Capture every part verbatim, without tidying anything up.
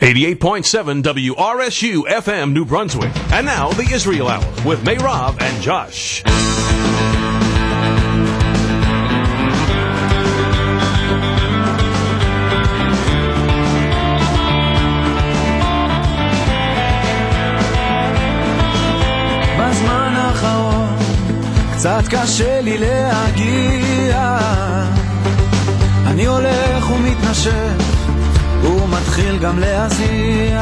eighty-eight point seven W R S U F M New Brunswick. And now, the Israel Hour with Meirav and Josh. בזמן האחרון קצת קשה לי להגיע, אני הולך ומתנשף ומתחיל גם להזיע,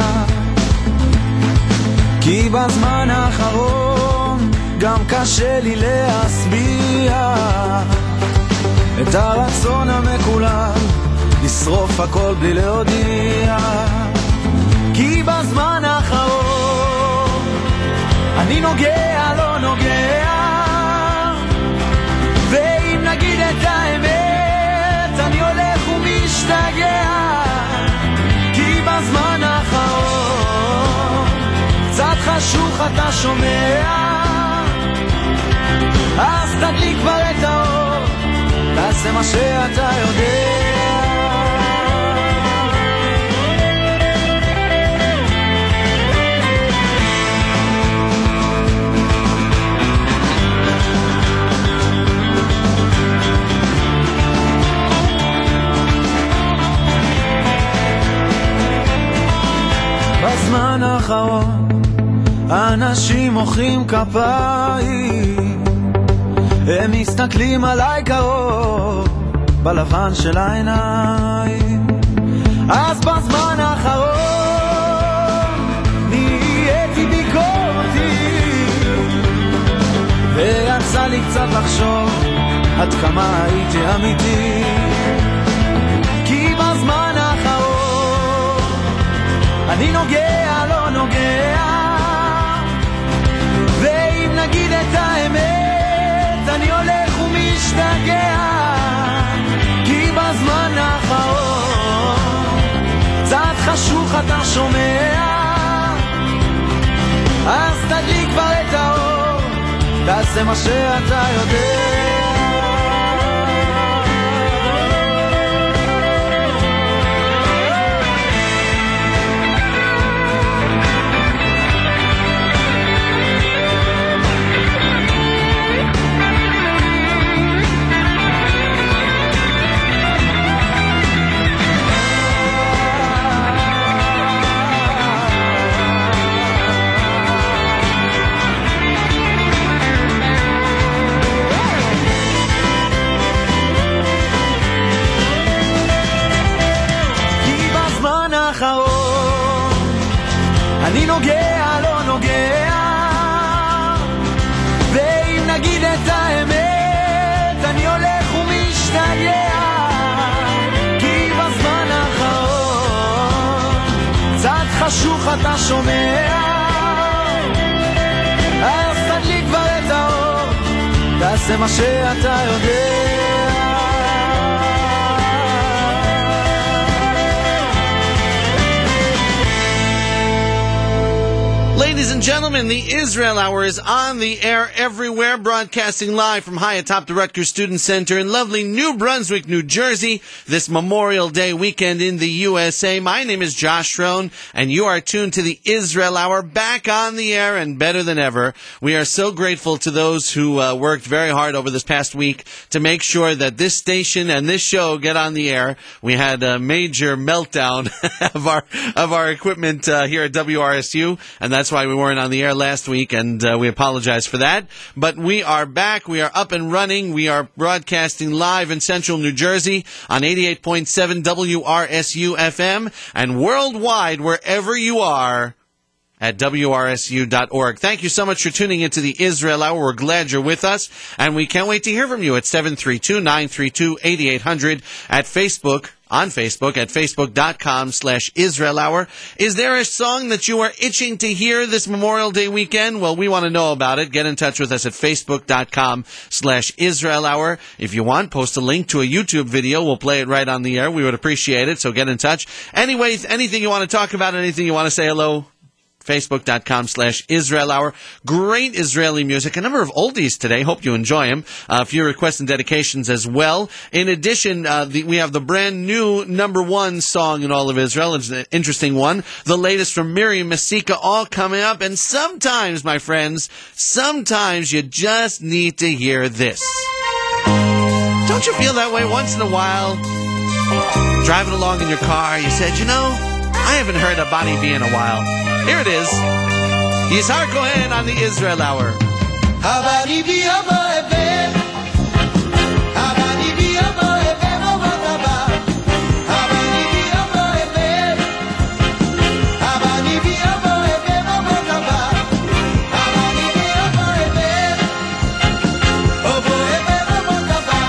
כי בזמן האחרון גם קשה לי להסביע את הרצון המקולל לשרוף הכל בלי להודיע, כי בזמן האחרון אני נוגע לא נוגע, ואם נגיד את האמת אני הולך ומשתגע, כי בזמן האחרון קצת חשוך אתה שומע, אז תדליק כבר את האור, תעשה מה שאתה יודע. בזמן האחרון אנשים מוחאים כפיים, הם מסתכלים עליי קרוב בלבן של העיניים, אז בזמן האחרון נהייתי ביקורתי, ויצא לי קצת לחשוב עד כמה הייתי אמיתי, כי בזמן האחרון אני נוגע לא נוגע, ואם נגיד את האמת אני הולך ומשתגע, כי בזמן האחרון קצת חשוך אתה שומע, אז תדליק כבר את האור, תעשה מה שאתה יודע. אני נוגע לא נוגע, ואם נגיד את האמת אני הולך ומשתגע, כי בזמן האחרון קצת חשוך אתה שומע, אז תדליק כבר את האור, תעשה מה שאתה יודע. Ladies and gentlemen, the Israel Hour is on the air everywhere, broadcasting live from high atop the Rutgers Student Center in lovely New Brunswick, New Jersey, this Memorial Day weekend in the U S A. My name is Josh Rohn, and you are tuned to the Israel Hour, back on the air and better than ever. We are so grateful to those who uh, worked very hard over this past week to make sure that this station and this show get on the air. We had a major meltdown of our of our equipment uh, here at W R S U, and that's why we weren't on the air last week, and uh, we apologize for that. But we are back. We are up and running. We are broadcasting live in central New Jersey on eighty-eight point seven W R S U F M, and worldwide, wherever you are, at W R S U dot org. Thank you so much for tuning into the Israel Hour. We're glad you're with us, and we can't wait to hear from you at seven three two, nine three two, eight eight zero zero at Facebook, on Facebook at facebook.com slash Israel Hour. Is there a song that you are itching to hear this Memorial Day weekend? Well, we want to know about it. Get in touch with us at facebook.com slash Israel Hour. If you want, post a link to a YouTube video. We'll play it right on the air. We would appreciate it, so get in touch. Anyways, anything you want to talk about, anything you want to say hello Facebook.com slash Israel Hour. Great Israeli music. A number of oldies today. Hope you enjoy them. Uh, a few requests and dedications as well. In addition, uh, the, we have the brand new number one song in all of Israel. It's an interesting one. The latest from Miriam Masika, all coming up. And sometimes, my friends, sometimes you just need to hear this. Don't you feel that way once in a while? Driving along in your car, you said, you know, I haven't heard a Bani V in a while. Here it is. Yizhar Cohen on the Israel Hour. Habani V Amoebe, Habani V Amoebe, Mobataba, Habani V Amoebe, Habani V Amoebe, Mobataba, Habani V Amoebe, Oboebe, Mobataba.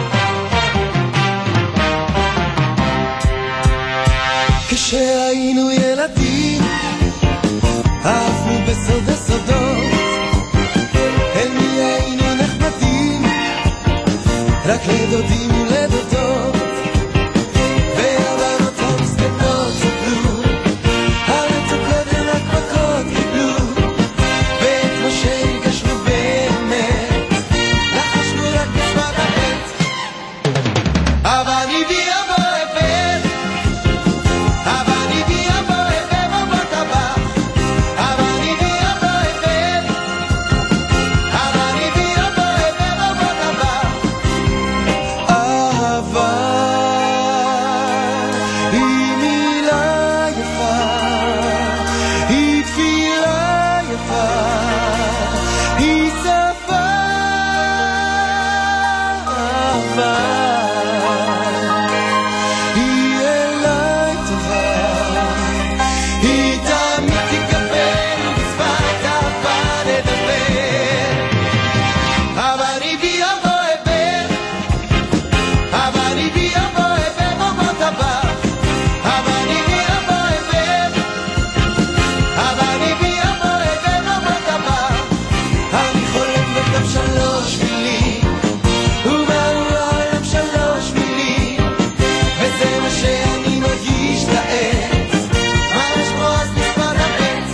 כשהיינו ילדים אהבנו בסוד הסודות, אל מי היינו נחמדים, רק לדודים ולדודות, והבנות המסכנות סבלו, המתוקות הן רק מכות קיבלו, ואת מה שהרגשנו באמת, לחשנו רק בזמן האמת. אבל אני בי המואבת, אבל אני בי המואבת בבת הבא, אבל אני בי המואבת, אבל אני בי המואבת בבת הבא. אהבה היא מילה יפה, היא תפילה יפה, היא שפה. אהבה היא אליי טובה, היא תמיד תקבל בשפת אהבה לדבר. אבל אני בי המואבת, אבל אני בי המואבת בבת הבא, אבל אני בי המואבת, אבל אני בי המואבת בבת הבא. אני חולם וגם שלוש מילים, ומעל העולם שלוש מילים, וזה מה שאני מרגיש כעת, ממש כמו אז בזמן האמת.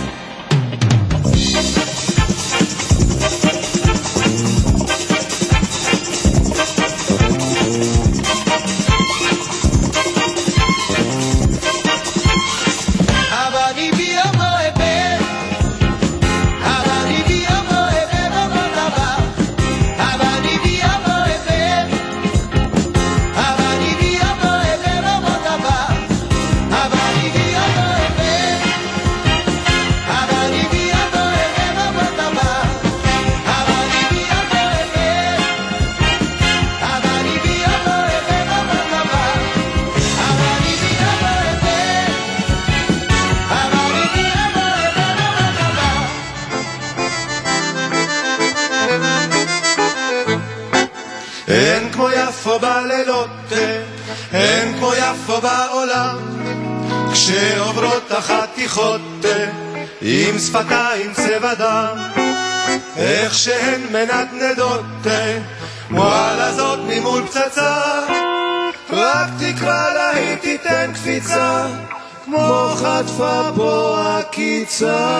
אבל אני בי המואבת, אבל אני בי המואבת בבת הבא, אבל אני בי המואבת, אבל אני בי המואבת בבת הבא, אבל אני בי המואבת, אבל אני בי המואבת בבת הבא, אבל אני בי המואבת, אבל אני בי המואבת בבת הבא, אבל אני בי המואבת, אבל אני בי המואבת בבת הבא. אין כמו יפו בלילות, אין כמו יפו בעולם, כשעוברות החתיכות עם שפתיים צבע דם, איך שהן מנדנדות כמו על הזאת ממול פצצה, רק תקרא לה היא תיתן קפיצה כמו חטפה פה הקיצה.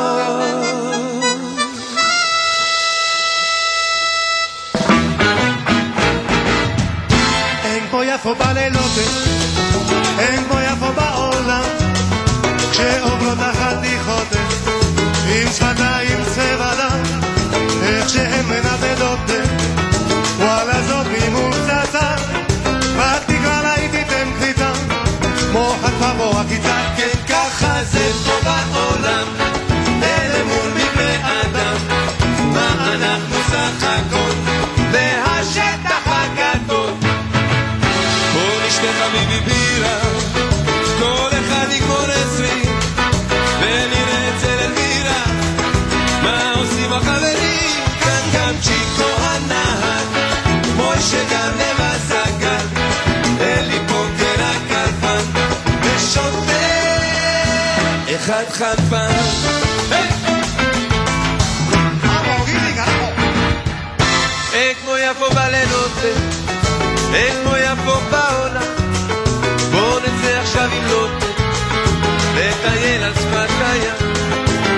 אין כמו יפו בלילות, אין כמו יפו בעולם, כשעוברות החתיכות עם שפתיים צבע דם, איך שהן מנדנדות וואלה זאת ממול פצצה, רק תקרא לה היא תיתן קפיצה כמו חטפה פה הקיצה. כן ככה זה פה בעולם, אלה מול מבני אדם, מה אנחנו סך הכל והשטח הגדול. בוא נשתה חביבי בירה, כל אחד יגמור עשרים, ונראה אצל אלמירה מה עושים החברים. כאן גם צ'יקו הנהג, מוישה גם לבסגל, אלי פוקר הקלפן, ושוטה אחד חלפן. אין כמו יפו בלילות, אין כמו יפו בעולם, בוא נצא עכשיו עם לוט לטייל על שפת הים,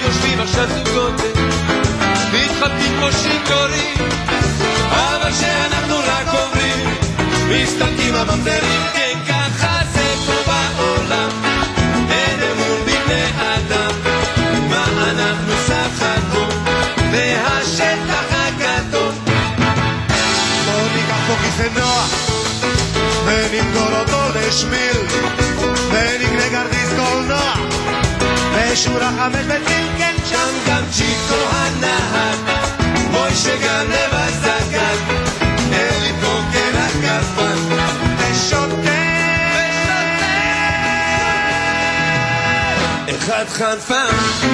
יושבים עכשיו זוגות מתחבקים כמו שיכורים, אבל שאנחנו רק אומרים מסתלקים הממזרים. כן, ככה זה פה בעולם, אין אמון בבני אדם, מה אנחנו סך הכל והשטח הכתום. בואו ניקח פה כיסא נוח ונמכור אותו לשמיל, ונקנה כרטיס קולנוע בשורה חמש בציל. כן, שם גם צ'יקו הנהג, מוישה גם לבזגן, אלי פוקר הכפן ושוטה אחד חנפן.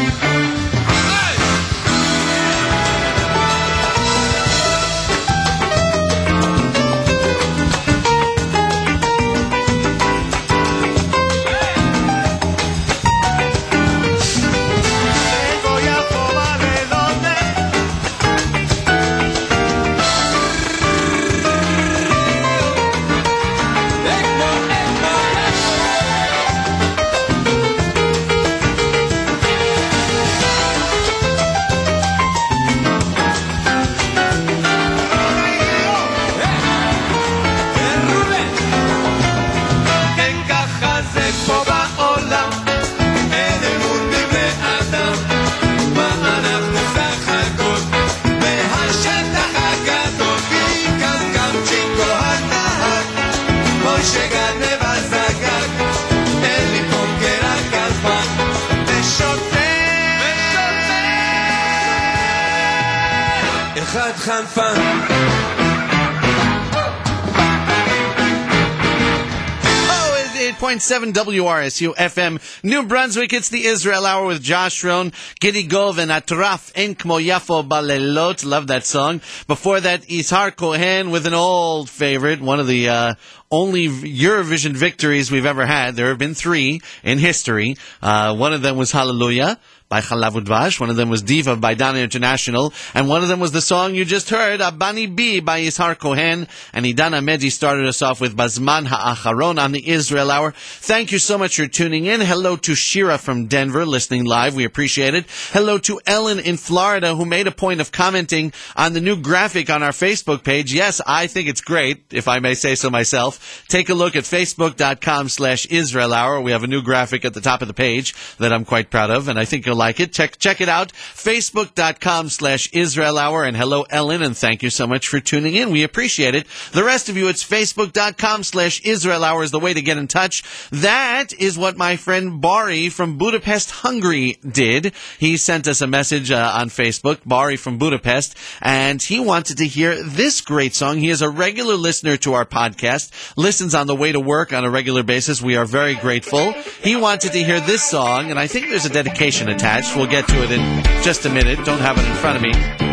eighty-eight point seven W R S U F M New Brunswick. It's the Israel Hour with Josh Rohn, Giddy Gov, and Atraf En Kmo Yafo Balelot. Love that song. Before that, Ishar Cohen with an old favorite, one of the uh, only Eurovision victories we've ever had. There have been three in history. Uh, one of them was Hallelujah by Chalav Udvash. One of them was Diva by Dana International. And one of them was the song you just heard, Abani B by Yishar Cohen. And Idana Medi started us off with Bazman Ha'acharon on the Israel Hour. Thank you so much for tuning in. Hello to Shira from Denver, listening live. We appreciate it. Hello to Ellen in Florida, who made a point of commenting on the new graphic on our Facebook page. Yes, I think it's great, if I may say so myself. Take a look at facebook.com slash Israel Hour. We have a new graphic at the top of the page that I'm quite proud of, and I think you'll like it. Check check it out. Facebook.com slash Israel Hour. And hello, Ellen, and thank you so much for tuning in. We appreciate it. The rest of you, it's Facebook.com slash Israel Hour is the way to get in touch. That is what my friend Bari from Budapest, Hungary did. He sent us a message uh, on Facebook, Bari from Budapest, and he wanted to hear this great song. He is a regular listener to our podcast, listens on the way to work on a regular basis. We are very grateful. He wanted to hear this song, and I think there's a dedication attached. We'll get to it in just a minute. Don't have it in front of me.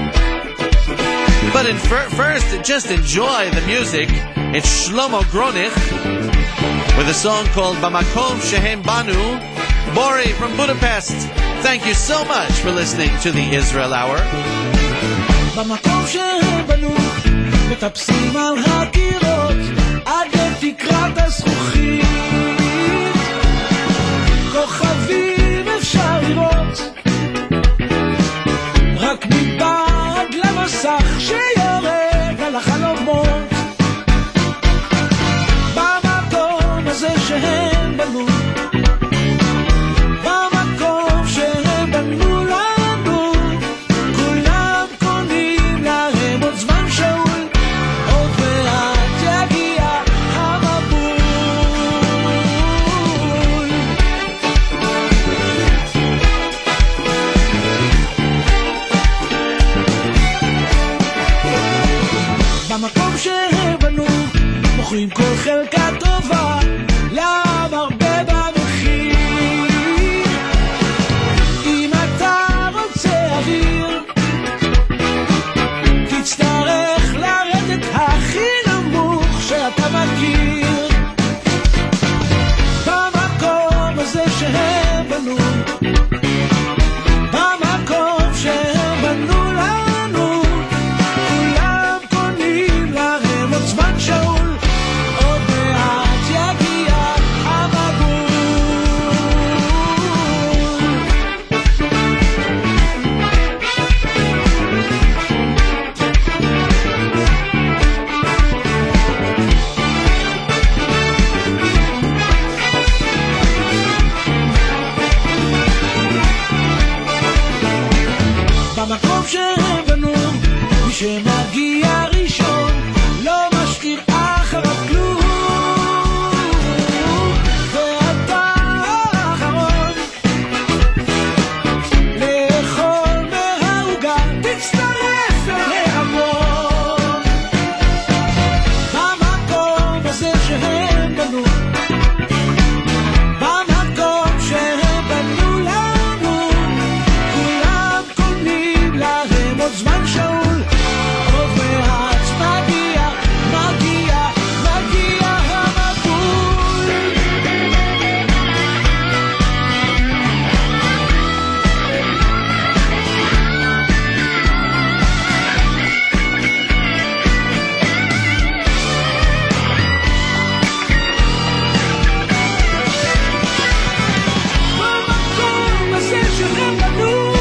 But in fir- first, just enjoy the music. It's Shlomo Gronich with a song called Bamakom Shehem Banu. Bori from Budapest. Thank you so much for listening to the Israel Hour. Bamakom Shehem Banu מטפסים על הקירות עד לתקרת הזכוכית כוכבים אפשר לראות רק מבעד למסך שיורד על החלומות במקום הזה שהם בנו במקום שהם בנו לנו כולם קונים להם עוד זמן שאול עוד מעט יגיע המבול שהם בנו, מי שמגיע ראשון לא משאיר אחריו כלום, ואתה האחרון לאכול מהעוגה, תצטרף להמון במקום הזה שהם בנו, במקום שהם בנו לנו, כולם קונים להם עוד זמן שאול, עוד מעט מגיע, מגיע, מגיע המבול. במקום הזה שהם בנו,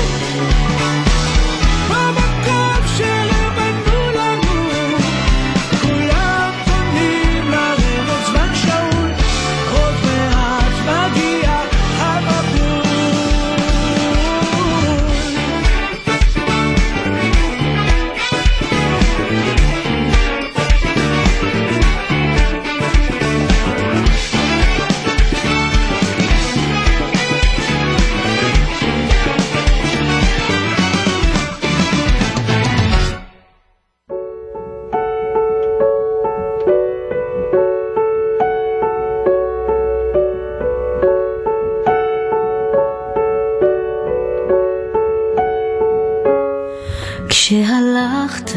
במקום שהם בנו לנו, כולם קונים להם עוד זמן שאול, עוד מעט מגיע המבול. כשהלכת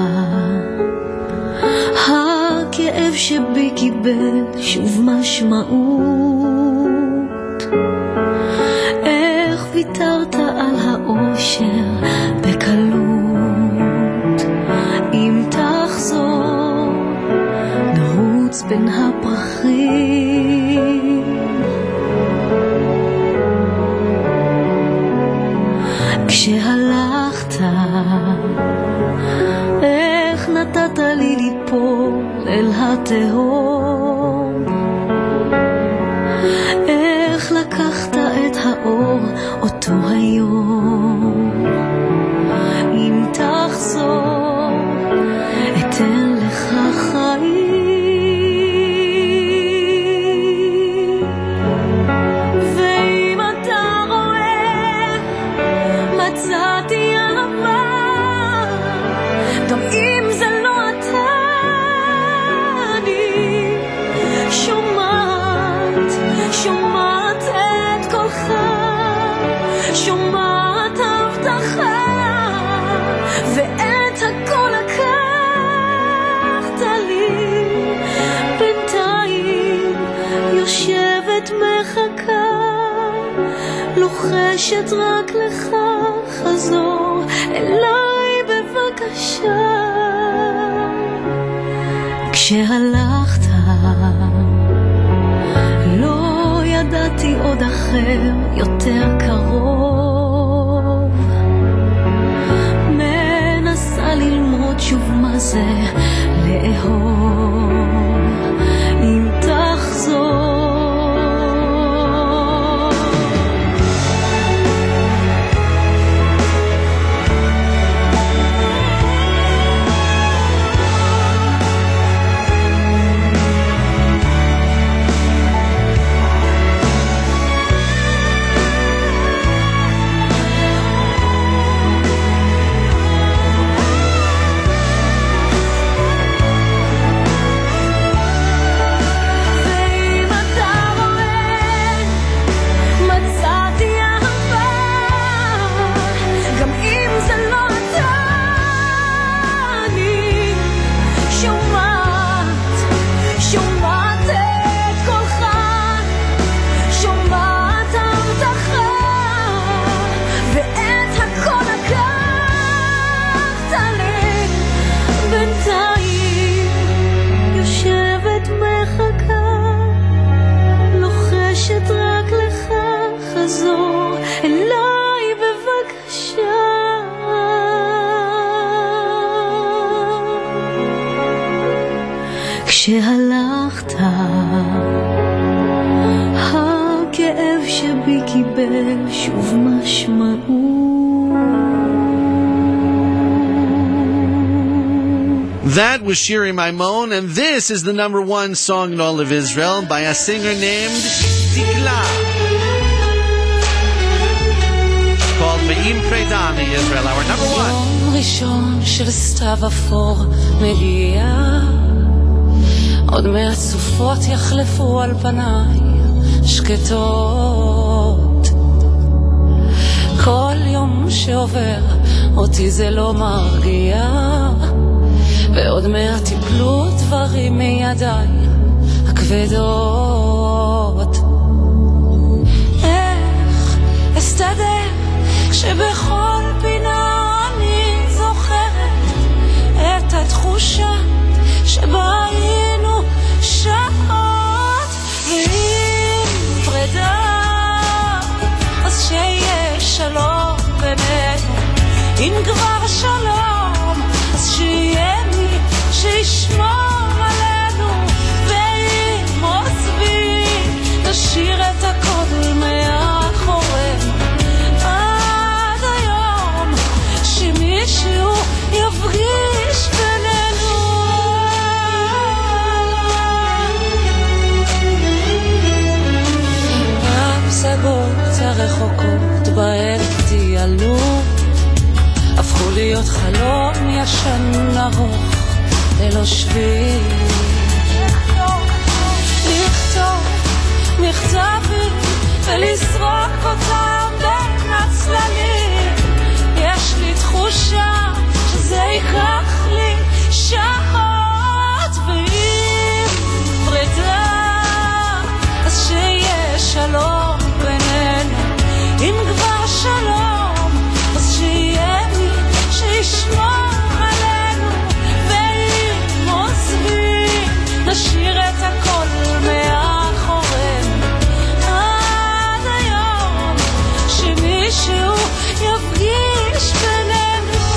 הכאב שבי קיבל שוב משמעות, איך ויתרת על האושר בקלות, אם תחזור נרוץ בין הפרחים, כשהלכת איך נתת לי ליפול אל התהום, איך לקחת את האור אותו היום, אם תחזור אתן לך חיים, ואם אתה רואה מצאתי אהבה, גם אם זה לא אתה, אני שומעת, שומעת את קולך, שומעת הבטחה, ואת הכל לקחת לי, בינתיים יושבת מחכה, לוחשת רק לך, חזור אליי בבקשה. כשהלכת לא ידעתי עוד אחר יותר קרוב, מנסה ללמוד שוב מה זה לאהוב, אם תחזור כשהלכת הכאב שבי קיבל שוב משמעות, That was Shiri Maimon, and this is the number one song in all of Israel by a singer named Dikla, called Ve'im Preda in Israel, our number one. יום ראשון של סתיו אפור מגיע, עוד מעט סופות יחלפו על פניי שקטות. כל יום שעובר אותי זה לא מרגיע, ועוד מעט יפלו דברים מידיי הכבדות. איך אסתדר כשבכל פינה אני זוכרת את התחושה שבה היינו שעות, ואם פרידה אז שיהיה שלום בינינו, אם כבר שלום אז שיהיה מי שישמור עלינו, ואם עוזבי נשאיר את הכל מאחורינו, עד היום שמישהו יפגיש בינינו. הפסגות הרחוקות בהן טיילנו הפכו להיות חלום ישן ארוך ללא שביל. לכתוב מכתבים ולסרוק אותם בין הצללים, יש לי תחושה שזה ייקח לי שעות, ואם פרידה אז שיהיה שלום בינינו, אם כבר שלום אז שיהיה מי שישמור עלינו, ואם עוזבי נשאיר את הכל מאחורינו, עד היום שמישהו יפגיש בינינו.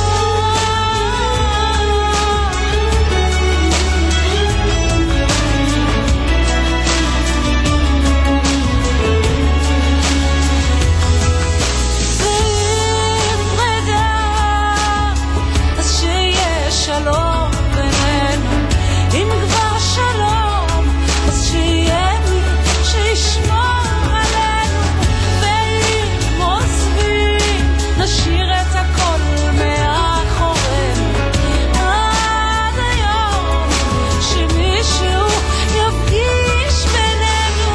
שלום בינינו, אם כבר שלום אז שיהיה מי שישמור עלינו, ואם עוזבי נשאיר את הכל מאחורינו, עד היום שמישהו יפגיש בינינו.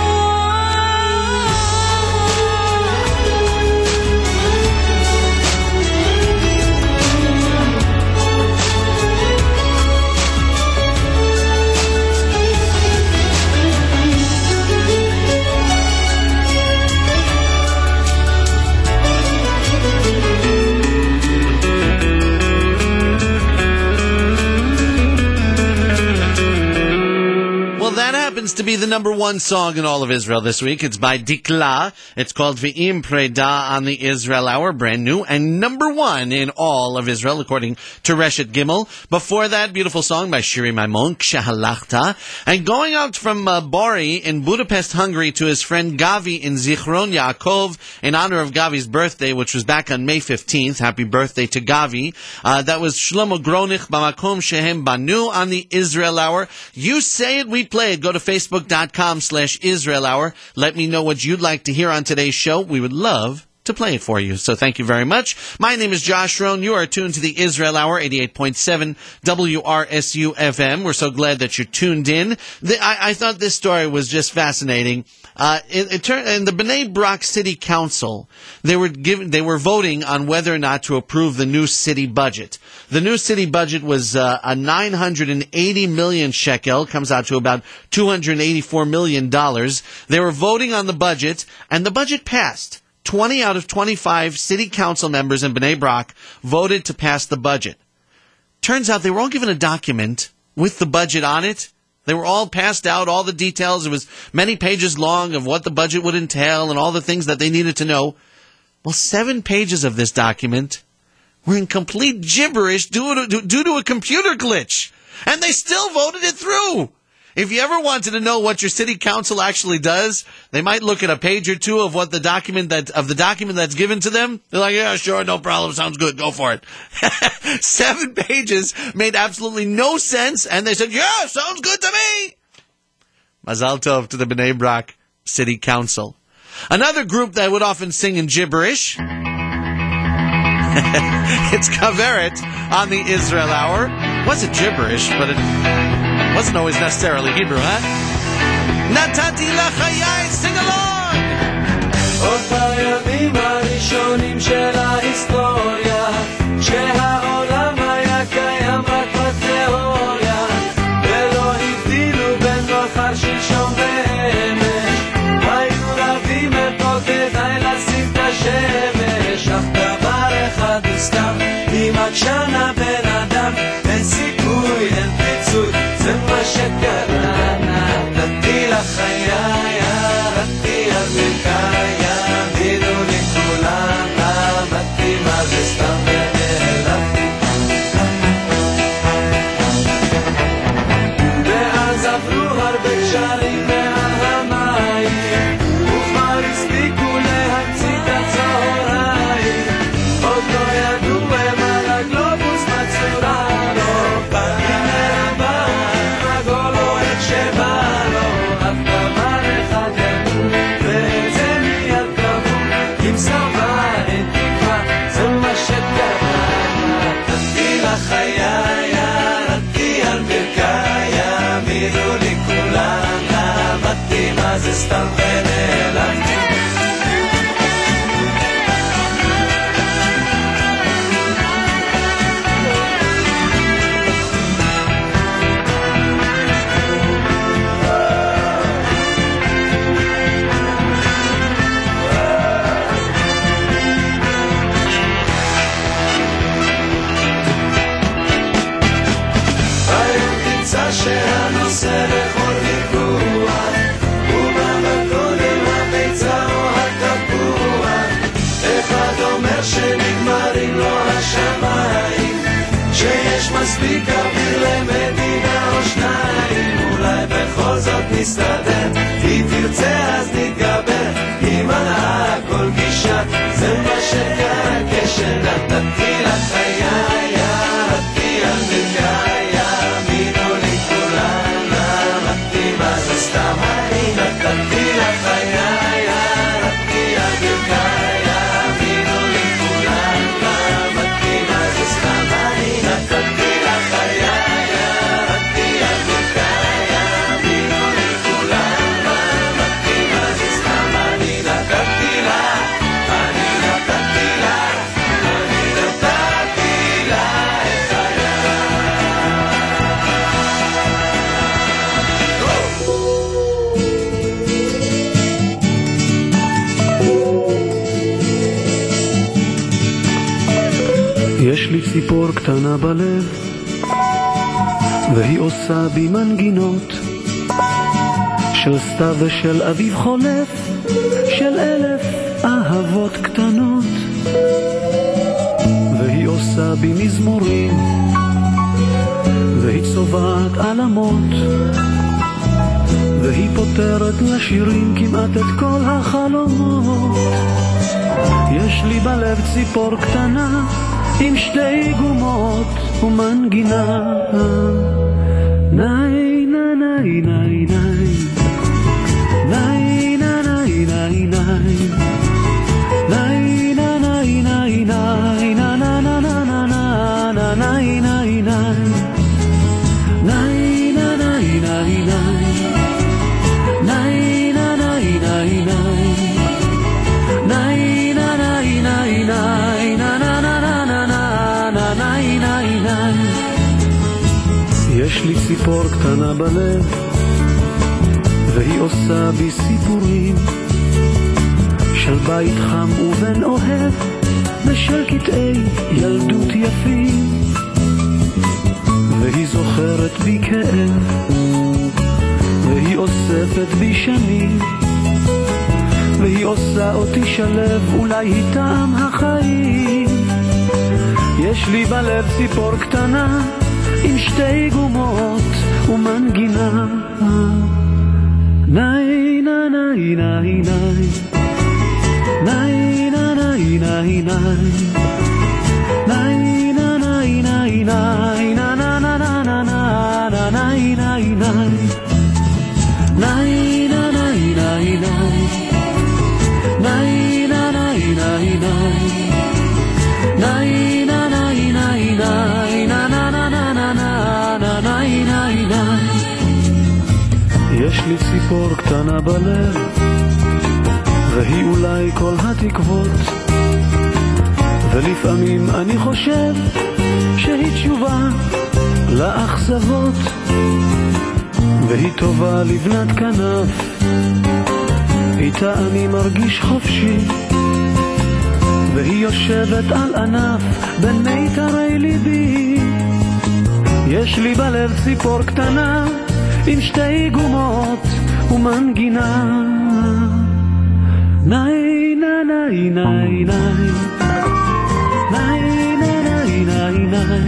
Happens to be the number one song in all of Israel this week. It's by Dikla. It's called Ve'im Preda on the Israel Hour, brand new, and number one in all of Israel, according to Reshet Gimel. Before that, beautiful song by Shiri Maimon, Kshehalachta. And going out from uh, Bori in Budapest, Hungary, to his friend Gavi in Zichron Yaakov, in honor of Gavi's birthday, which was back on May fifteenth. Happy birthday to Gavi. Uh, that was Shlomo Gronich, Bamakom Shehem Banu on the Israel Hour. You say it, we play it. Go to Facebook.com slash Israel Hour. Let me know what you'd like to hear on today's show. We would love to play it for you. So thank you very much. My name is Josh Rohn. You are tuned to the Israel Hour, eighty-eight point seven W R S U F M. We're so glad that you're tuned in. The, I, I thought this story was just fascinating. Uh, it, it turned, in the Bnei Brak City Council, they were given, they were voting on whether or not to approve the new city budget. The new city budget was uh, a nine hundred eighty million shekel, comes out to about two hundred eighty-four million dollars. They were voting on the budget, and the budget passed. twenty out of twenty-five city council members in Bnei Brak voted to pass the budget. Turns out they were all given a document with the budget on it. They were all passed out, all the details. It was many pages long of what the budget would entail and all the things that they needed to know. Well, seven pages of this document were in complete gibberish due to, due to a computer glitch. And they still voted it through. If you ever wanted to know what your city council actually does, they might look at a page or two of what the document that of the document that's given to them. They're like, yeah, sure, no problem, sounds good, go for it. Seven pages made absolutely no sense, and they said, yeah, sounds good to me. Mazal tov to the Bnei Brak City Council. Another group that would often sing in gibberish. It's Kaveret on the Israel Hour. Wasn't gibberish, but it wasn't always necessarily Hebrew, huh? Natati lachayai, sing along! עוד בימים הראשונים של ההיסטוריה, כשהעולם היה קיים רק בתיאוריה, ולא הבדילו בין מחר שלשום ואמש, היינו רבים איפה כדאי לשים את השמש, אך דבר אחד הוסכם, אם עקשן הבן אדם, אין סיכוי, אין פיצוי, זה מה שקרה, נתתי לחיי, ירדתי על ברכיי, יגידו לי כולם, למדתי מה זה סתם ונעלבתי. ואז עברו הרבה קשרים מעל המים, וכבר הספיקו להמציא את הצהריים, עוד לא ידעו הם על הגלובוס בצורה, לא פנים לרביים, עגול או איך שבא לו, אף דבר אחד ידעו, ואת זה מיד קבעו, אם סרבה אין תקווה, זה מה שקרה, נתתי לחיי, ירדתי על ברכיי, יאמינו לי כולם, למדתי מה זה סתם ונעלבתי. שהנושא לכל ויכוח ומה בקודם הביצה או התפוח, אחד אומר שנגמרים לו השמיים, שיש מספיק אוויר למדינה או שניים, אולי בכל זאת נסתדר, היא תרצה אז נתגבר, אם עלה הכל גישה, זה מה שקרה כשנתתי לחיי, ירדתי על ברכיי, יאמינו לי כולם, למדתי מה זה סתם, אני נתתי לחיי, ירדתי על ברכיי, יאמינו לי כולם, למדתי מה זה סתם, אני נתתי לחיי, ירדתי על ברכיי, יאמינו לי כולם, למדתי מה זה סתם, אני נתתי לה, אני נתתי לה, אני נתתי לה את חיי. יש לי ציפור קטנה בלב, והיא עושה בי מנגינות של סתיו ושל אביב חולף, של אלף אהבות קטנות, והיא עושה בי מזמורים, והיא צובעת עלמות, והיא פותרת לשירים כמעט את כל החלומות. יש לי בלב ציפור קטנה עם שתי גומות ומנגינה, ניי ניי ניי ניי ניי ניי ניי ניי ניי ניי ניי ניי יש לי ציפור קטנה בלב, והיא עושה בי סיפורים של בית חם ובן אוהב, ושל קטעי ילדות יפים, והיא זוכרת בי כאב, והיא אוספת בי שנים, והיא עושה אותי שלב, אולי היא טעם החיים. יש לי בלב ציפור קטנה עם שתי גומות ומנגינה. ניי ניי ניי ניי ניי ניי ניי ניי ניי ניי ניי ניי na na na na na na nai nai nai nai na nai nai nai nai na nai nai nai nai na nai nai nai na na na na na na nai nai nai. יש לי ציפור קטנה בלב והיא אולי כל התקוות, ולפעמים אני חושב שהיא תשובה לאכזבות, והיא טובה לבנת כנף, איתה אני מרגיש חופשי, והיא יושבת על ענף בין מיתרי ליבי. יש לי בלב ציפור קטנה עם שתי גומות ומנגינה. ניי ניי ניי ניי ניי ניי ניי ניי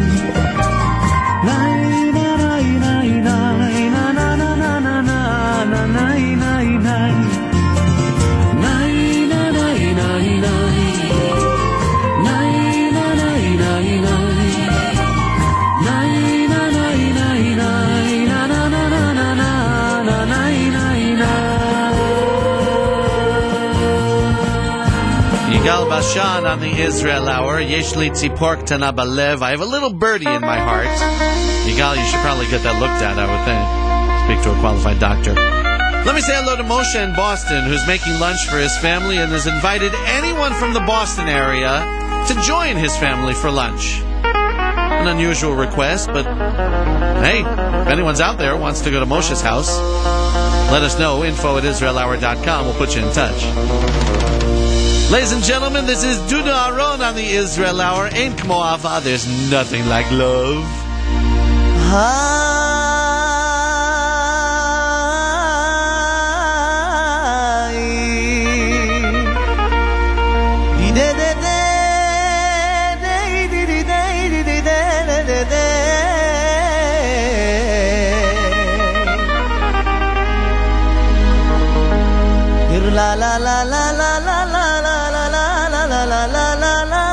Yigal Bashan on the Israel Hour. Yesh li tzipor ktana balev. I have a little birdie in my heart. Yigal, you should probably get that looked at, I would think. Speak to a qualified doctor. Let me say hello to Moshe in Boston, who's making lunch for his family and has invited anyone from the Boston area to join his family for lunch. An unusual request, but hey, if anyone's out there who wants to go to Moshe's house, let us know. Info at israel hour dot com. We'll put you in touch. Ladies and gentlemen, this is Duda Aron on the Israel Hour. Ain't Kmo Ava, there's nothing like love. La la la la la la la la la la la la la la la.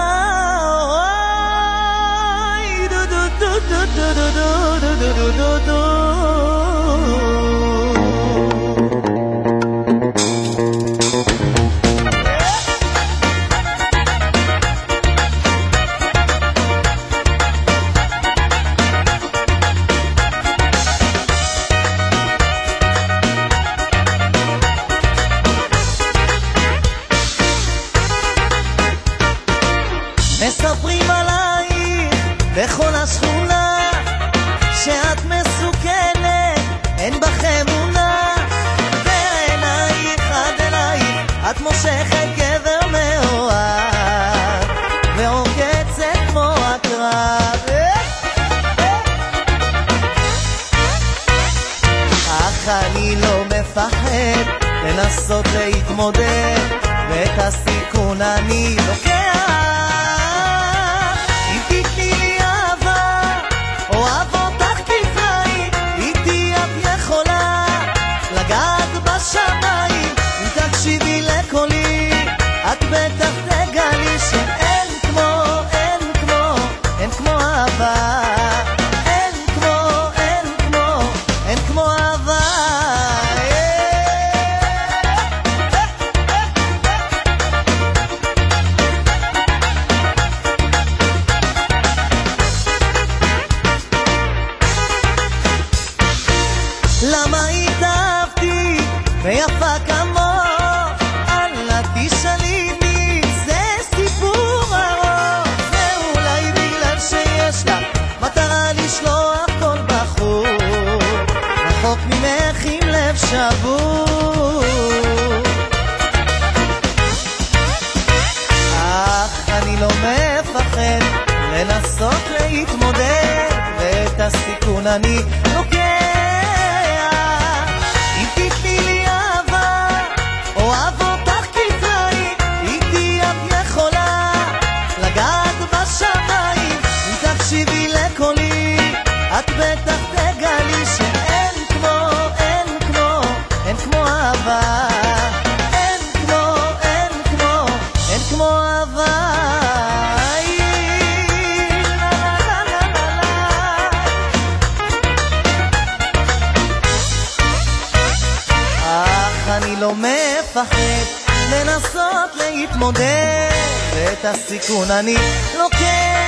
Do do do do do do do do do do. מספרים עלייך בכל השכונה שאת מסוכנת, אין בך אמונה, ועינייך עד אלייך את מושכת גבר מאוהב ועוקצת כמו הקרב. אך אני לא מפחד לנסות להתמודד, ואת הסיכון אני לוקח. בשמיים, אם תקשיבי לקולי, את בטח תגלי שאין כמו, אין כמו, אין כמו אהבה. אין כמו, אין כמו, אין כמו אהבה. למה התאהבתי ויפה כמו, אל תשאלי מי, זה סיפור ארוך, ואולי בגלל שיש לה מטרה לשלוח כל בחור רחוק ממך עם לב שבור. אך אני לא מפחד לנסות להתמודד, ואת הסיכון אני לוקח. בשמיים, אם תקשיבי לקולי, את בטח תגלי ש... אהביי. אך אני לא מפחד לנסות להתמודד, ואת הסיכון אני לוקח.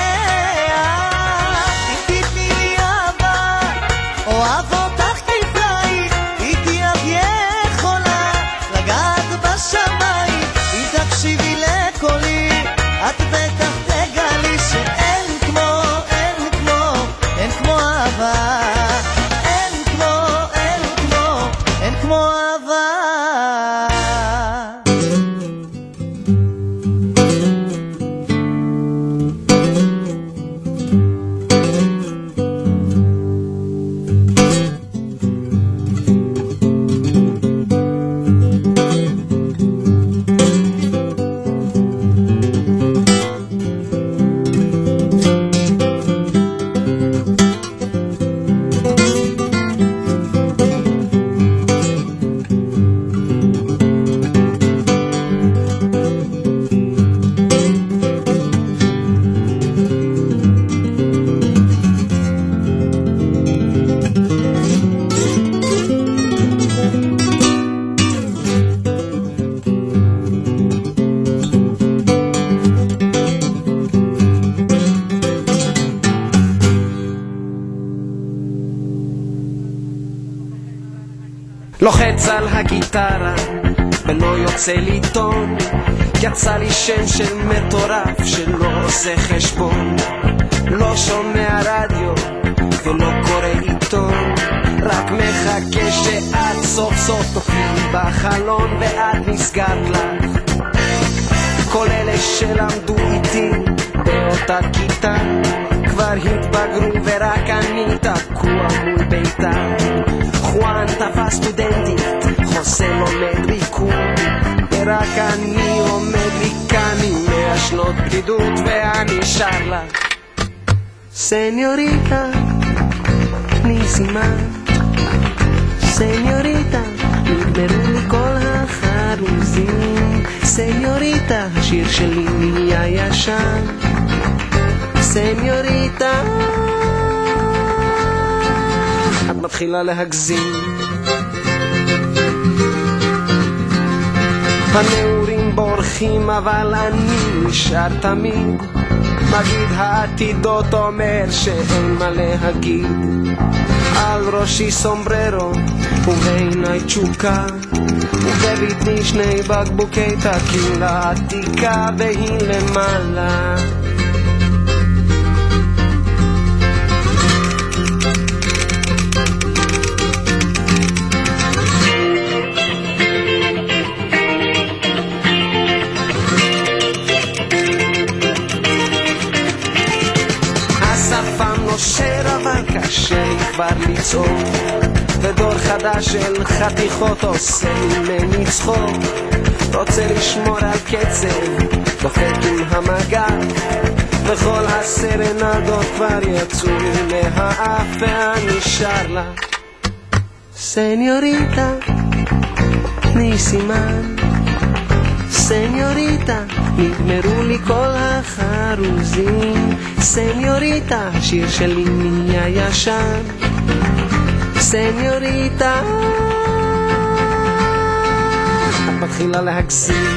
אם תתני לי אהבה, אוהב אותך כפראי, איתי את יכולה לגעת בשמיים. אם תקשיבי לקולי, את בטח תגלי שאין כמו, אין כמו, אין כמו אהבה. אין כמו, אין כמו, אין כמו אהבה. לוחץ על הגיטרה ולא יוצא לי טון, יצא לי שם של מטורף שלא עושה חשבון. לא שומע רדיו ולא קורא עיתון, רק מחכה שאת סוף סוף תופיעי בחלון ואת נסגרת לך. כל אלה שלמדו איתי באותה כיתה כבר התבגרו ורק אני תקוע מול ביתה. חואן תפס סטודנטית, חוסה לומד ריקוד, ורק אני עומד לי כאן עם מאה שנות בדידות ואני שר לה סניוריטה, תני סימן סניוריטה, נגמרו לי כל החרוזים. סניוריטה, השיר שלי נהיה ישן. סניוריטה, את מתחילה להגזים. הנעורים בורחים אבל אני נשאר תמיד, מגיד העתידות אומר שאין מה להגיד. על ראשי סומבררו ובעיניי צ'וקה, ובביטני שני בקבוקי טקילה עתיקה והיא למעלה. נושר אבל קשה לי כבר לצעוק, ודור חדש של חתיכות עושה ממני צחוק. רוצה לשמור על קצב, דופק עם המגע, וכל הסרנדות כבר יצאו מהאף ואני שר לה סניוריטה, תני סימן. סניוריטה, נגמרו לי כל החרוזים. סניוריטה, השיר שלי נהיה ישן. סניוריטה, את מתחילה להגזים.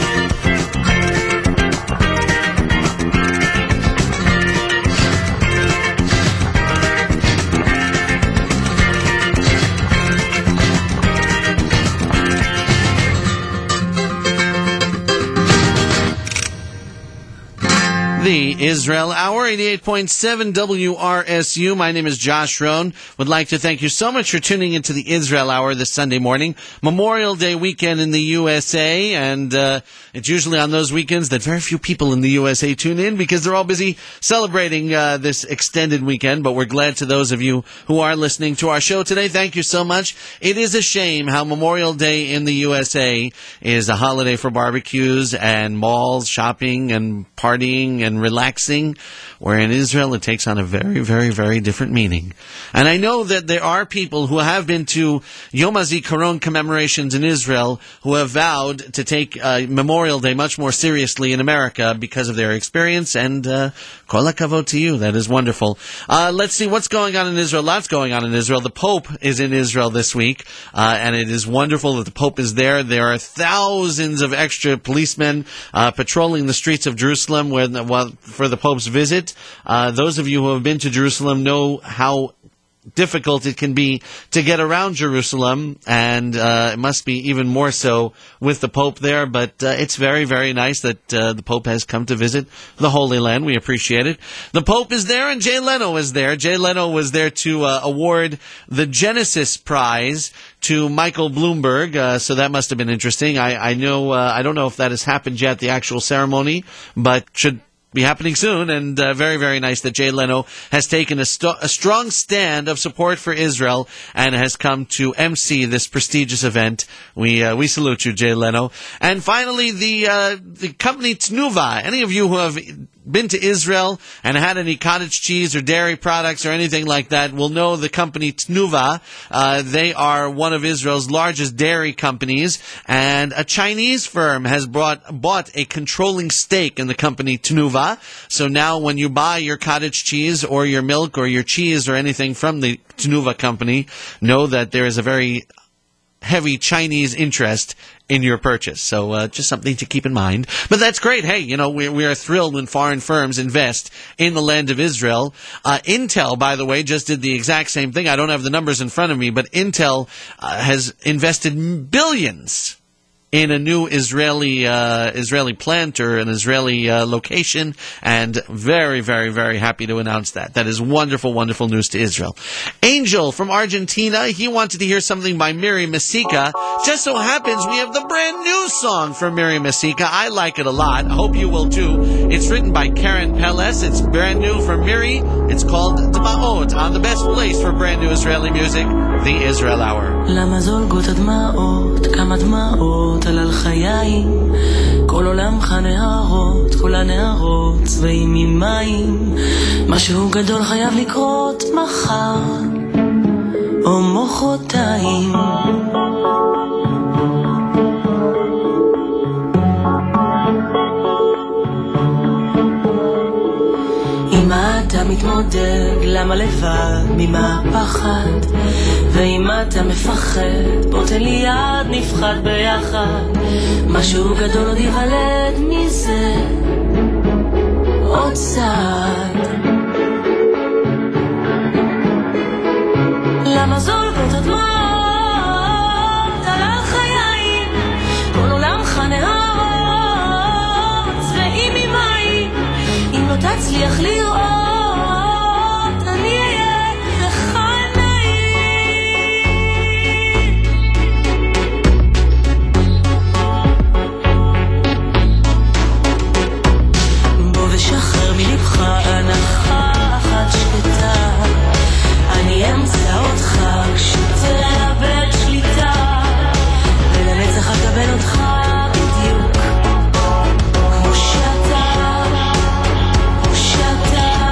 The Israel Hour, eighty-eight point seven W R S U. My name is Josh Rohn. Would like to thank you so much for tuning into the Israel Hour this Sunday morning. Memorial Day weekend in the U S A, and uh, it's usually on those weekends that very few people in the U S A tune in because they're all busy celebrating uh, this extended weekend. But we're glad to those of you who are listening to our show today. Thank you so much. It is a shame how Memorial Day in the U S A is a holiday for barbecues and malls, shopping, and partying and relaxing, where in Israel it takes on a very, very, very different meaning. And I know that there are people who have been to Yom HaZikaron commemorations in Israel who have vowed to take uh, Memorial Day much more seriously in America because of their experience, and uh, kol hakavod to you. That is wonderful. Uh, let's see what's going on in Israel. Lots going on in Israel. The Pope is in Israel this week, uh, and it is wonderful that the Pope is there. There are thousands of extra policemen uh, patrolling the streets of Jerusalem where the, well, for the Pope's visit. Uh, those of you who have been to Jerusalem know how difficult it can be to get around Jerusalem, and uh, it must be even more so with the Pope there, but uh, it's very, very nice that uh, the Pope has come to visit the Holy Land. We appreciate it. The Pope is there, and Jay Leno is there. Jay Leno was there to uh, award the Genesis Prize to Michael Bloomberg, uh, so that must have been interesting. I, I know, uh, I don't know if that has happened yet, the actual ceremony, but should be happening soon, and uh, very, very nice that Jay Leno has taken a, st- a strong stand of support for Israel and has come to emcee this prestigious event. We uh, we salute you, Jay Leno. And finally, the uh, the company Tnuva. Any of you who have been to Israel and had any cottage cheese or dairy products or anything like that will know the company Tnuva. Uh, they are one of Israel's largest dairy companies, and a Chinese firm has brought, bought a controlling stake in the company Tnuva. So now when you buy your cottage cheese or your milk or your cheese or anything from the Tnuva company, know that there is a very heavy Chinese interest in your purchase. So uh, just something to keep in mind. But that's great. Hey, you know, we, we are thrilled when foreign firms invest in the land of Israel. Uh, Intel, by the way, just did the exact same thing. I don't have the numbers in front of me, but Intel uh, has invested billions in a new Israeli uh, Israeli plant or an Israeli uh, location, and very, very, very happy to announce that. That is wonderful, wonderful news to Israel. Angel from Argentina, he wanted to hear something by Miri Mesika. Just so happens we have the brand new song from Miri Mesika. I like it a lot. I hope you will too. It's written by Karen Peles. It's brand new from Miri. It's called Dma'ot, on the best place for brand new Israeli music, the Israel Hour. למה זולגות הדמעות, כמה דמעות על החיים, כל עולמך נהרות, כל הנהרות צבעים ממים, משהו גדול חייב לקרות מחר או מחרתיים. אם אתה מתמודד, למה לבד, ממה פחד? ואם אתה מפחד, בוא תן לי יד, נפחד ביחד. משהו גדול עוד יוולד מזה, עוד צעד. למה זולגות הדמעות על החיים, כל עולמך נהרות צבעים ממים, אם לא תצליח לראות, אני אהיה לך נעים. בוא ושחרר מלבך הנחה אחת שקטה, אני אמצא אותך כשתאבד שליטה, ולנצח אקבל אותך בדיוק כמו שאתה, כמו שאתה.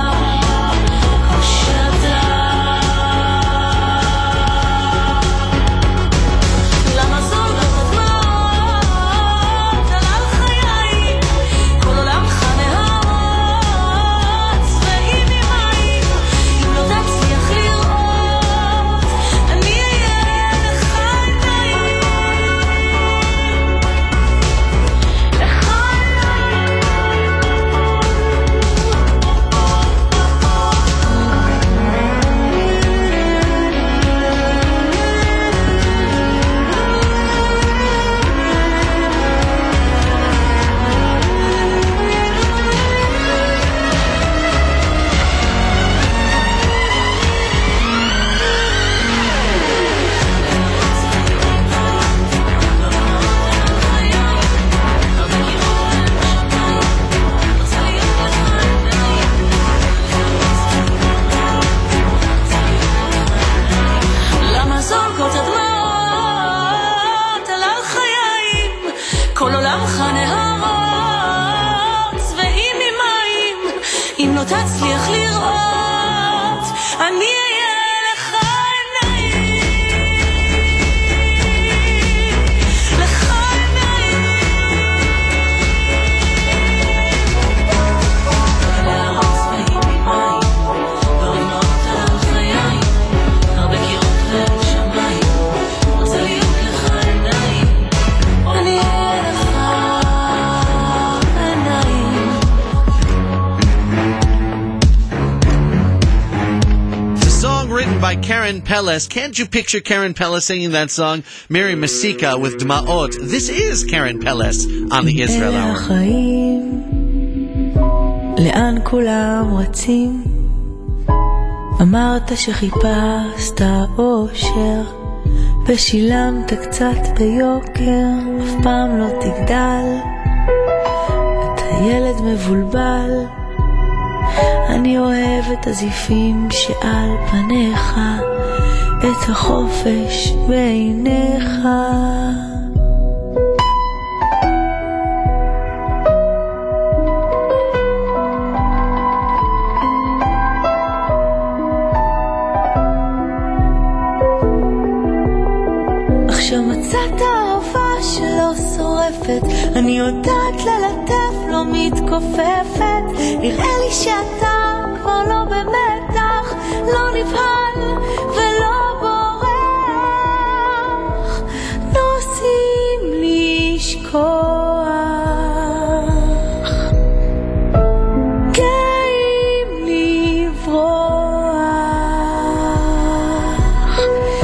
תצליח לראות, אני אהיה לך נעים, לך נעים. להרוס מים ממים, ועונות על חיי, הרבה קירות ושמיים, רוצה להיות לך נעים, אני אהיה לך נעים. Song written by Karen Pellis. Can't you picture Karen Pellis singing that song? Miri Masika with Dma'ot. This is Karen Pellis on the Israel Hour. החיים, לאן כולם רצים? אמרת שחיפשת אושר ושילמת קצת ביוקר, אף פעם לא תגדל, אתה ילד מבולבל. אני אוהב את הזיפים שעל פניך, את החופש בעיניך. עכשיו מצאת אהבה שלא שורפת, אני יודעת ללטף לא מתכופפת, נראה לי שאתה כבר לא במתח, לא נבהל ולא בורח, נוסעים לשכוח, גאים לברוח,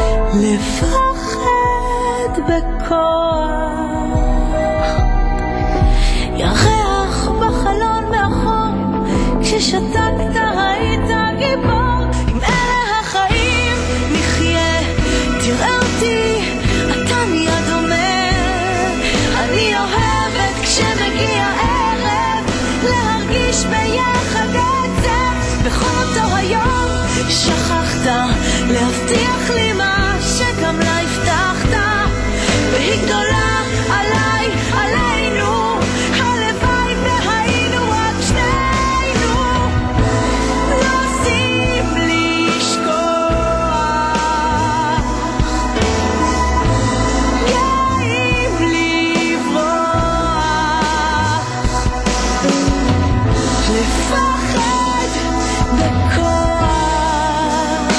לפחד בכוח, ירח בחלון מאחור, כששתקת היית גיבור. אם אלה החיים נחיה, תראה אותי, אתה מיד אומר, אני אוהבת כשמגיע ערב, להרגיש ביחד עצב. בכל אותו היום שכחת להבטיח לי מה שגם לה הבטחת, והיא גדולה עליי, עלינו, הלוואי והיינו רק שנינו, נוסעים לשכוח, גאים לברוח, לפחד בכוח,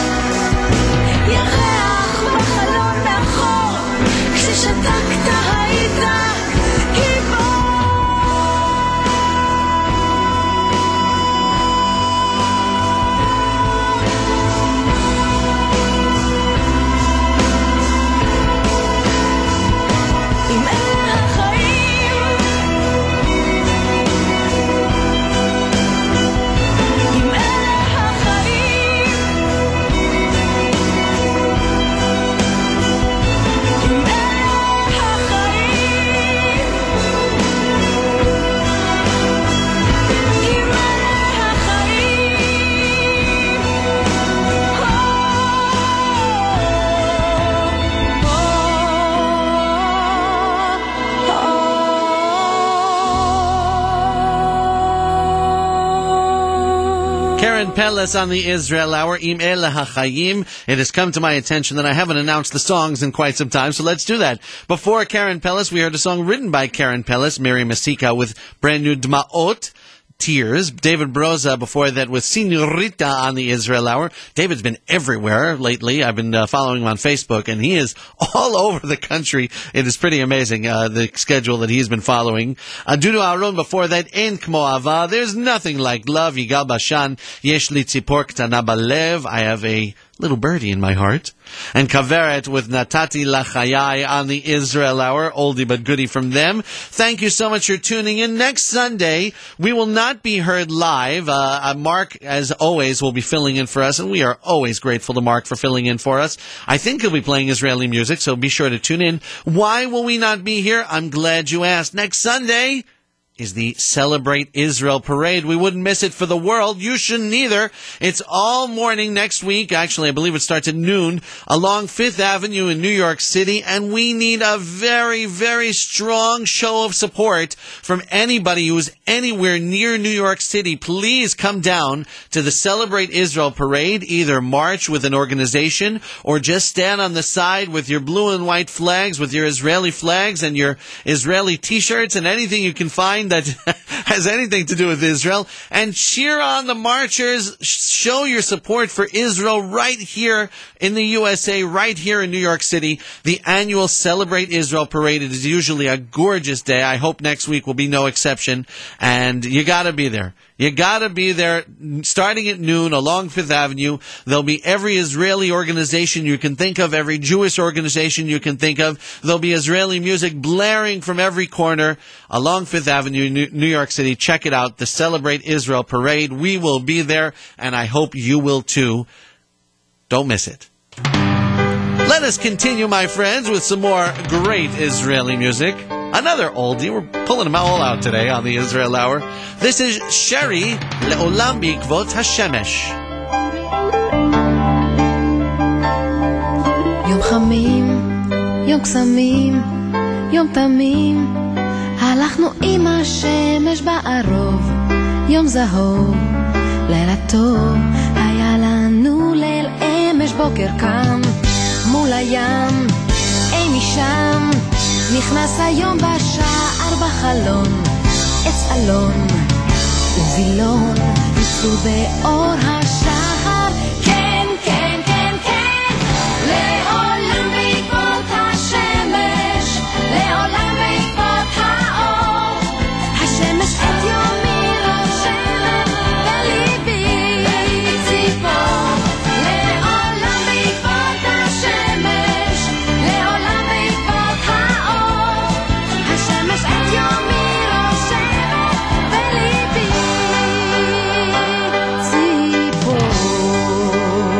ירח בחלון מאחור, כששתקת היית גיבור. אם אלה החיים, אם אלה החיים, אם אלה החיים, אם אלה Karen Pellis on the Israel Hour, Im El HaChaim. It has come to my attention that I haven't announced the songs in quite some time, so let's do that. Before Karen Pellis, we heard a song written by Karen Pellis, Miri Masika, with brand new Dma'ot, Tears. David Broza before that with Senorita on the Israel Hour. David's been everywhere lately. I've been uh, following him on Facebook, and he is all over the country. It is pretty amazing, uh, the schedule that he's been following. Uh, Dudu Aaron before that, En Kmo Ava. There's nothing like love. Yigal Bashan, Yesh Li Tzipor Ktana Balev. I have a little birdie in my heart. And Kaveret with Natati Lachayai on the Israel Hour, oldie but goodie from them. Thank you so much for tuning in. Next Sunday, we will not be heard live. Uh, uh, Mark, as always, will be filling in for us, and we are always grateful to Mark for filling in for us. I think he'll be playing Israeli music, so be sure to tune in. Why will we not be here? I'm glad you asked. Next Sunday, is the Celebrate Israel Parade. We wouldn't miss it for the world. You shouldn't either. It's all morning next week. Actually, I believe it starts at noon along Fifth Avenue in New York City. And we need a very, very strong show of support from anybody who's anywhere near New York City. Please come down to the Celebrate Israel Parade. Either march with an organization or just stand on the side with your blue and white flags, with your Israeli flags and your Israeli t-shirts and anything you can find that has anything to do with Israel, and cheer on the marchers. Show your support for Israel right here in the U S A, right here in New York City. The annual Celebrate Israel Parade is usually a gorgeous day. I hope next week will be no exception, and you gotta be there. You gotta be there starting at noon along Fifth Avenue. There'll be every Israeli organization you can think of, every Jewish organization you can think of. There'll be Israeli music blaring from every corner along Fifth Avenue, New York City. Check it out, the Celebrate Israel Parade. We will be there, and I hope you will too. Don't miss it. Let us continue, my friends, with some more great Israeli music. Another oldie. We're pulling them all out today on the Israel Hour. This is Sherry, Le'olam B'ikvot Hashemesh. יום חמים, יום קסמים, יום תמים, הלכנו עם השמש בערוב, יום זהוב, לילה טוב, היה לנו ליל אמש, בוקר קם, מול הים, אי משם, נכנס היום בשער בחלון, עץ אלון ובילון ניצלו באור השחר. כן, כן, כן, כן, לעולם בעקבות השמש, לעולם בעקבות האור, השמש את יומי רושמת בליבי ציפור. לעולם בעקבות השמש, לעולם בעקבות האור, השמש את יומי רושמת בליבי ציפור.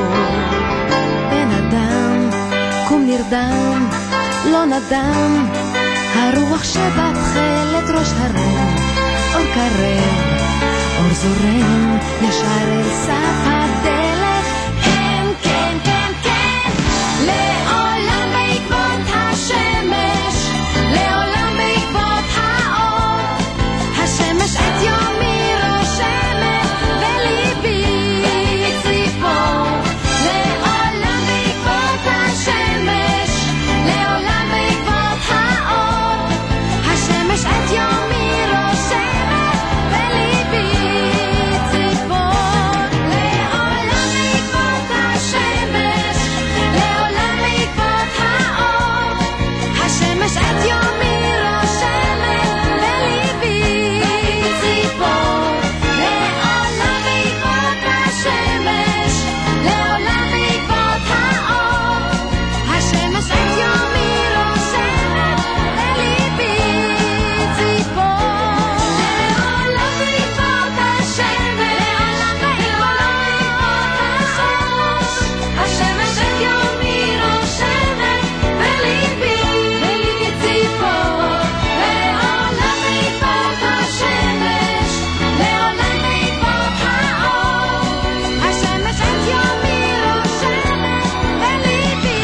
בן אדם, קום נרדם, לא נדם, הרוח שבתחלת ראש הרם, אור קרב, אור זורם, ישר אל סף הדלת. כן, כן, כן, כן, לעולם בעקבות השמש, לעולם בעקבות האור, השמש את יומי רושמת בליבי ציפור. לעולם בעקבות השמש, לעולם בעקבות האור, השמש את יומי רושמת בליבי ציפור. לעולם בעקבות השמש, לעולם בעקבות האור, השמש את יומי רושמת בליבי ציפור. לעולם בעקבות השמש, לעולם בעקבות האור, השמש את יומי רושמת בליבי ציפור. לעולם בעקבות השמש, לעולם בעקבות האור, השמש את יומי רושמת בליבי ציפור. לעולם בעקבות השמש, לעולם בעקבות האור, השמש את יומי רושמת בליבי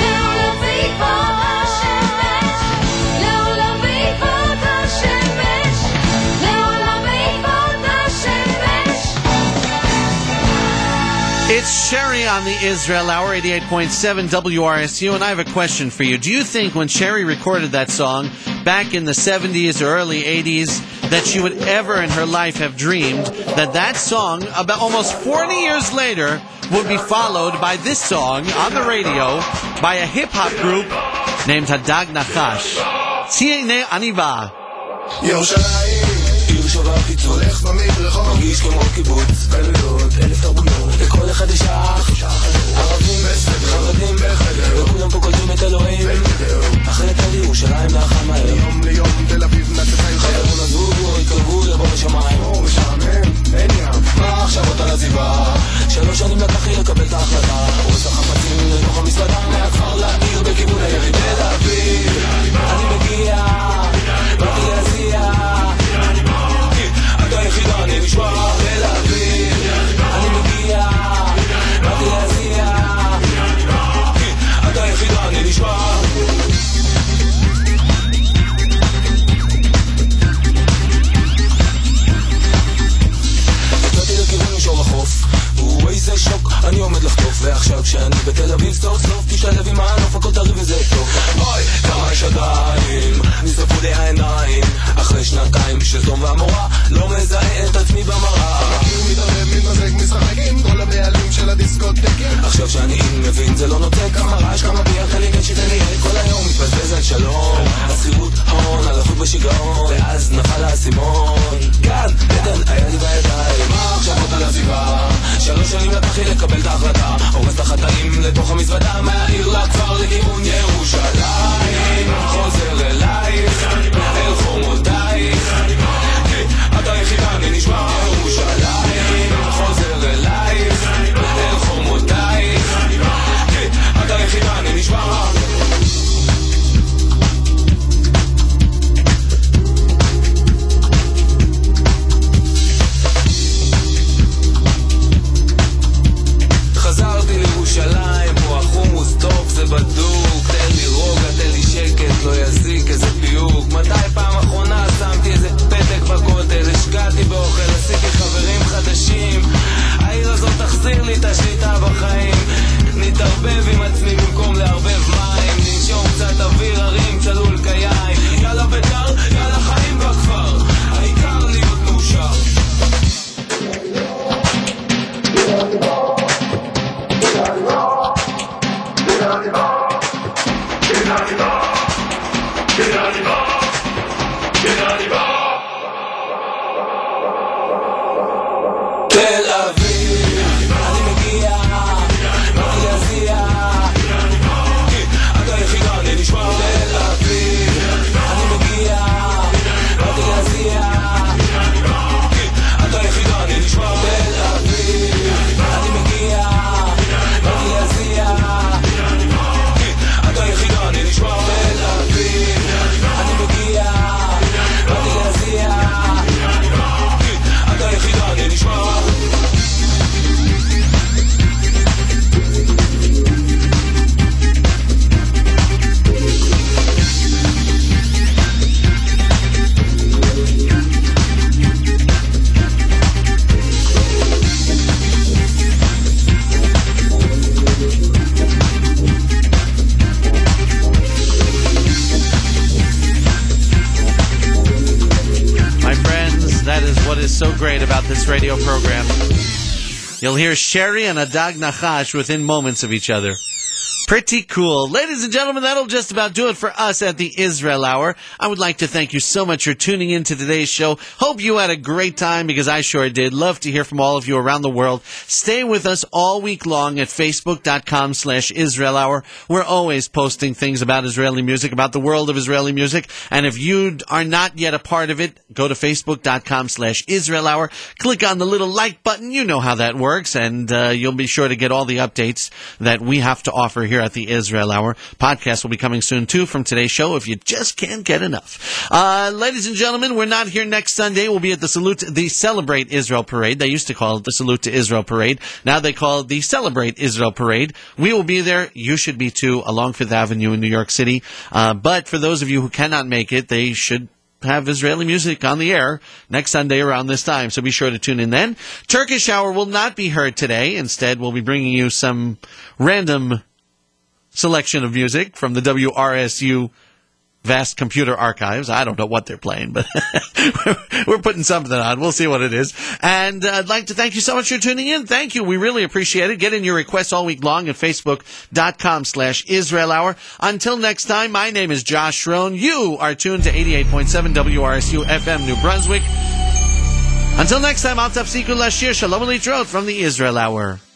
ציפור. לעולם בעקבות השמש, לעולם בעקבות השמש. It's Sherry on the Israel Hour, eighty-eight point seven W R S U, and I have a question for you. Do you think when Sherry recorded that song back in the seventies or early eighties that she would ever in her life have dreamed that that song, about almost forty years later, would be followed by this song on the radio by a hip-hop group named Hadag Nachash? Tzine Aniva. ירושלים, עיר שבחית הולך במדרחוב, מרגיש כמו קיבוץ, גלויות, אלף תרבויות, לכל אחד יש אח, ערבים בסדר, חרדים בחדר, וכולם פה קולטים את אלוהים, אחרת על ירושלים נחם מהר, ליום ליום תל אביב נצחי חברים עזבו, התקרבו לבוא בשמיים, או משעמם, אין ים, מה עכשיו אותה לזיבה, שלוש שנים לקח לי לקבל את ההחלטה, עושה חפצים לתוך המסעדה, מהכפר לעיר בכיוון הירי תל אביב, אני מגיע, באתי להזיע, מבין, זה לא נותן כמה רעש, כמה ביח, אני גן שתן לי כל היום מתבזבז על שלום, השכירות הון, הלכות בשיגעון, ואז נפל האסימון, גן, עדן, היה לי בידיים, מה עכשיו עוד על הסביבה? שלוש שנים לקח לי לקבל את ההחלטה, הורס את החטאים לתוך המזוודה, מהעיר לכפר לכיוון ירושלים, חוזר אלייך, אל חומותייך, אתה היחידה, אני נשמע ירושלים, חוזר אלייך, אל חומותייך, אתה היחידה, אני נשמע. חזרתי לירושלים, פה החומוס טוב, זה בדוק, תן לי רוגע, תן לי שקט, לא יזיק איזה פיוק. מתי פעם אחרונה שמתי איזה פתק בכותל, השקעתי באוכל, עשיתי חברים חדשים, העיר הזאת תחזיר לי את השליטה בחיים, נתערבב עם עצמי במקום לערבב מים, ננשום קצת אוויר הרים, צלול קיין, יאללה ביתר, יאללה חיים בכפר, העיקר להיות מאושר. תל אביב, אני מגיע, באתי להזיע, אתה היחידה, אני נשמע. תל אביב, אני מגיע, באתי להזיע, אתה היחידה, אני נשמע. תל אביב, אני מגיע, באתי להזיע, אתה היחידה, אני נשמע. תל אביב, אני מגיע, באתי להזיע, אתה היחידה, אני נשמע. What is so great about this radio program. You'll hear Sherry and Adag Nachash within moments of each other. Pretty cool. Ladies and gentlemen, that'll just about do it for us at the Israel Hour. I would like to thank you so much for tuning in to today's show. Hope you had a great time, because I sure did. Love to hear from all of you around the world. Stay with us all week long at facebook.com slash Israel Hour. We're always posting things about Israeli music, about the world of Israeli music. And if you are not yet a part of it, go to facebook.com slash Israel Hour. Click on the little like button. You know how that works. And uh, you'll be sure to get all the updates that we have to offer here at the Israel Hour. Podcast will be coming soon too from today's show if you just can't get enough. Uh, ladies and gentlemen, we're not here next Sunday. We'll be at the Salute, the Celebrate Israel Parade. They used to call it the Salute to Israel Parade. Now they call it the Celebrate Israel Parade. We will be there. You should be too, along Fifth Avenue in New York City. Uh, but for those of you who cannot make it, they should have Israeli music on the air next Sunday around this time, so be sure to tune in then. Turkish Hour will not be heard today. Instead, we'll be bringing you some random selection of music from the W R S U vast computer archives. I don't know what they're playing, but we're putting something on. We'll see what it is. And uh, I'd like to thank you so much for tuning in. Thank you. We really appreciate it. Get in your requests all week long at facebook.com slash Israel Hour. Until next time, my name is Josh Schroen. You are tuned to eighty-eight point seven W R S U F M New Brunswick. Until next time, I'll tafsiku lashir. Shalom alitros from the Israel Hour.